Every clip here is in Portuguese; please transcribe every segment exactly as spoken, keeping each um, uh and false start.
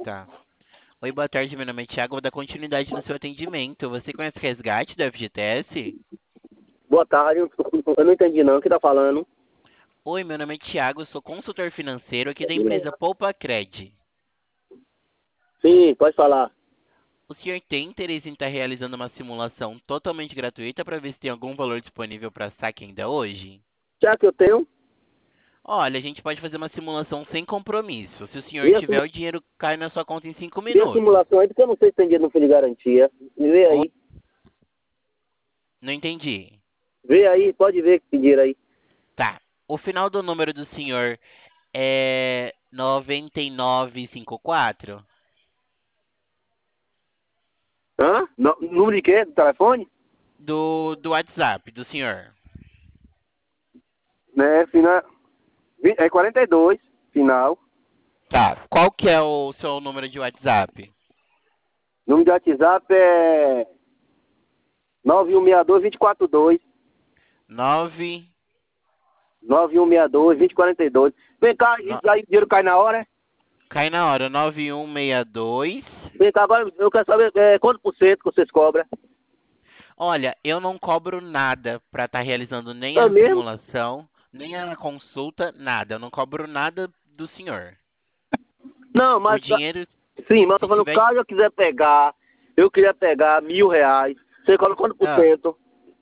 Tá. Oi, boa tarde, meu nome é Thiago, vou dar continuidade no seu atendimento. Você conhece o resgate do F G T S? Boa tarde, eu não entendi não, o que tá falando? Oi, meu nome é Thiago, sou consultor financeiro aqui da empresa Poupa Cred. Sim, pode falar. O senhor tem interesse em estar realizando uma simulação totalmente gratuita para ver se tem algum valor disponível para saque ainda hoje? Já que eu tenho, Olha, a gente pode fazer uma simulação sem compromisso. Se o senhor e a, tiver, simu- o dinheiro cai na sua conta em cinco e a minutos. simulação aí, porque eu não sei se tem dinheiro no fim de garantia. Vê Oi, aí, não entendi. vê aí, pode ver que tem dinheiro aí. Tá. O final do número do senhor é nove nove cinco quatro? Hã? No- número de quê? Do telefone? Do, do WhatsApp, do senhor. Né, final, vi- é quarenta e dois, final. Tá. Qual que é o seu número de WhatsApp? Número de WhatsApp é nove um seis dois, dois quatro dois. nove. nove um seis dois, dois quatro dois. Vem cá, No... isso aí o dinheiro cai na hora, é? Cai na hora, nove um seis dois. Vem cá, agora eu quero saber é, quanto por cento que vocês cobram. Olha, eu não cobro nada para estar realizando nem É a mesmo? simulação, nem a consulta, nada. Eu não cobro nada do senhor. Não, O mas dinheiro, sim, mas eu tô se falando, tiver. caso eu quiser pegar, eu queria pegar mil reais, você cobra quanto por Ah, cento?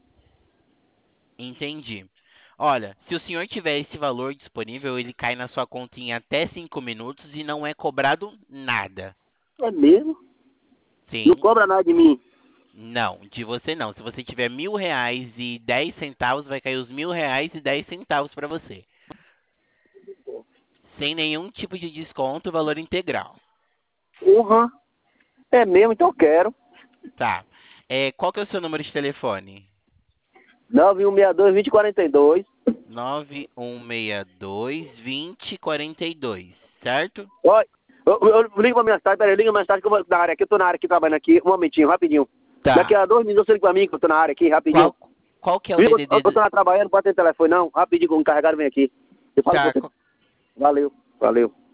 entendi. Olha, se o senhor tiver esse valor disponível, ele cai na sua conta em até cinco minutos e não é cobrado nada. É mesmo? Não Sim, cobra nada de mim. não, de você não. Se você tiver mil reais e dez centavos, vai cair os mil reais e dez centavos para você. Sem nenhum tipo de desconto, valor integral. Uhum. É mesmo, então eu quero. Tá. É, qual que é o seu número de telefone? nove um seis dois, dois quatro dois. nove um seis dois, dois zero quatro dois, certo? Oi, eu, eu, eu ligo pra minha cidade, peraí, liga pra minha cidade que eu vou na área aqui, eu tô na área aqui trabalhando aqui, um momentinho, rapidinho. Daqui Tá. a dois minutos você liga pra mim que eu tô na área aqui, rapidinho. Qual, qual que é o Viu? Eu, D D D? eu tô do- lá trabalhando, não pode ter telefone não, rapidinho que o encarregado vem aqui. Eu falo com Tá. você. Valeu, valeu.